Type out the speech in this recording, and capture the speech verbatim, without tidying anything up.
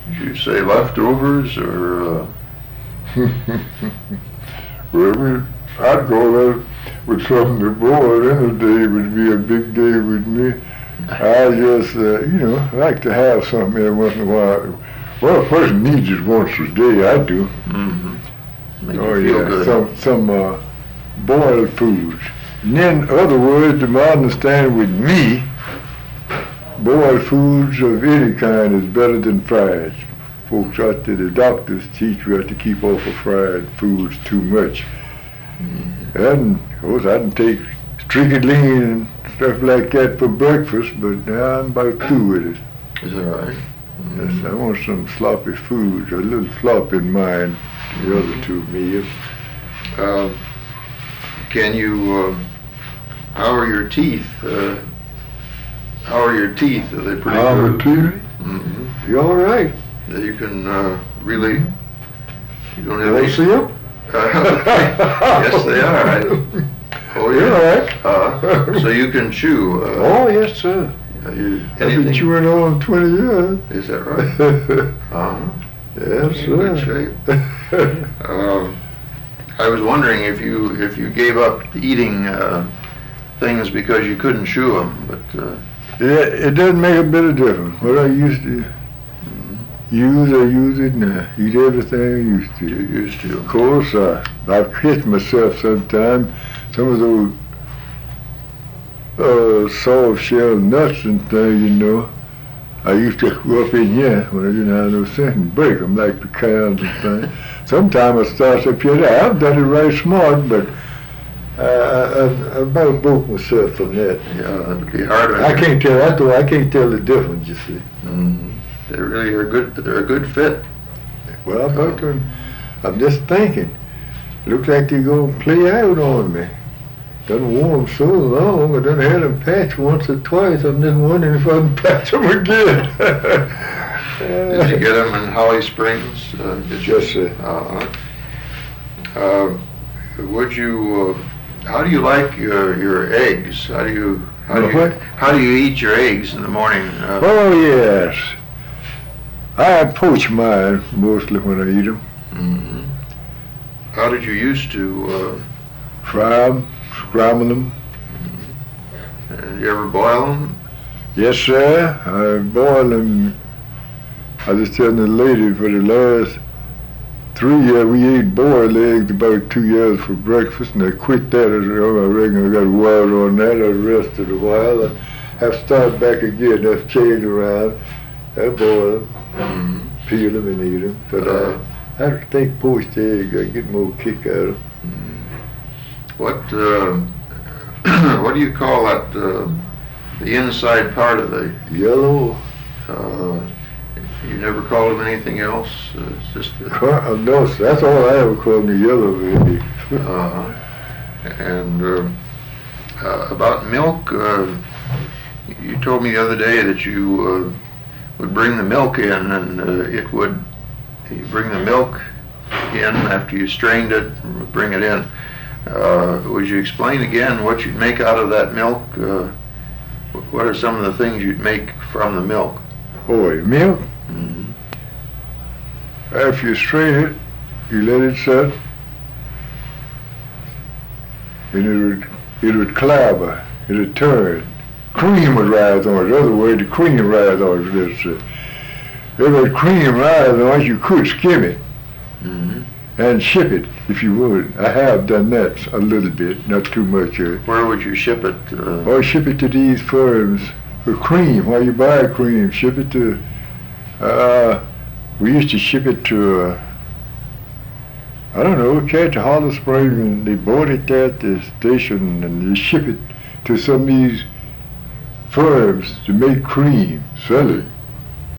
Did you say leftovers or? Uh... Well, we, I'd go there with something to boil. Any day would be a big day with me. I just, uh, you know, like to have something every once in a while. Well, a person needs it once a day. I do. Mm-hmm. Make Oh you feel yeah, good. some some uh, boiled foods. And then, other words, to my understanding, with me, boiled foods of any kind is better than fried. Folks out there, the doctors teach you have to keep off of fried foods too much. Mm-hmm. And of course, I can take strychnine and stuff like that for breakfast, but now I'm about through with it. Is that right? Mm-hmm. Yes, I want some sloppy foods, a little slop in mine, the other two meals. Uh, can you, uh, how are your teeth? Uh, how are your teeth? Are they pretty How are good? teeth? Mm-hmm. You all right? You can uh, really, you don't have You want any. to see them? Uh, yes, they are. I, oh, You're yeah. all right. Uh, so you can chew. Uh, Oh, yes, sir. uh, you, I've been anything? chewing on twenty years. Is that right? Uh-huh. Yes, In good sir. shape. Um, I was wondering if you if you gave up eating uh, things because you couldn't chew them, but uh, Yeah, it doesn't make a bit of difference. What I used to use, I use it now. Eat everything I used to. you used to. Of course, uh, I've catch myself sometimes. Some of those uh, soft shell nuts and things, you know. I used to go up in here when I didn't have no sense and break them like pecans and things. Sometimes I start up here. I haven't done it right smart, but I, I, I about broke myself from that. Yeah, it'd be hard. on I you. can't tell. I, do, I can't tell the difference. You see. Mm, they really are good. They're a good fit. Well, I'm about to, I'm just thinking. Looks like they're gonna play out on me. Done wore them so long. I done had them patched once or twice. I'm just wondering if I can patch them again. Did you get them in Holly Springs? Uh, did you? Yes, sir. Uh-huh. Uh, would you? Uh, how do you like your your eggs? How do you? How do you? What? How do you eat your eggs in the morning? Uh, Oh yes. I poach mine mostly when I eat them. mhm. How did you used to? Uh, Fry them, scramble them. uh, you ever boil them? Yes, sir. I boil them. I was telling the lady for the last three years we ate boiled eggs about two years for breakfast, and I quit that. I said, oh, I reckon I got water on that. I rested a while. I have started back again. I've changed around. I boil them, Mm-hmm. peel them, and eat them. But Uh, I, I think poached eggs, I get more kick out of them. What uh, what do you call that? Uh, the inside part of the. Yellow, Uh, you never call them anything else. Uh, it's just. The, car- uh, no, that's all I ever call them, the yellow egg. Uh, and uh, uh, about milk, uh, you told me the other day that you uh, would bring the milk in, and uh, it would you bring the milk in after you strained it, and bring it in. Uh, would you explain again what you'd make out of that milk? Uh, what are some of the things you'd make from the milk? Boy, milk, Mm-hmm. after you strain it, you let it set, and it would, it would clabber, it would turn. Cream would rise on it. In other words, the cream rise on it. Let's say. If the cream rise on it, you could skim it Mm-hmm. and ship it if you would. I have done that a little bit, not too much. Uh, Where would you ship it? Uh, or ship it to these firms for cream. While you buy cream, ship it to, uh, we used to ship it to, uh, I don't know, catch a Hollow Springs, and they bought it there at the station, and they ship it to some of these firms to make cream, sell it.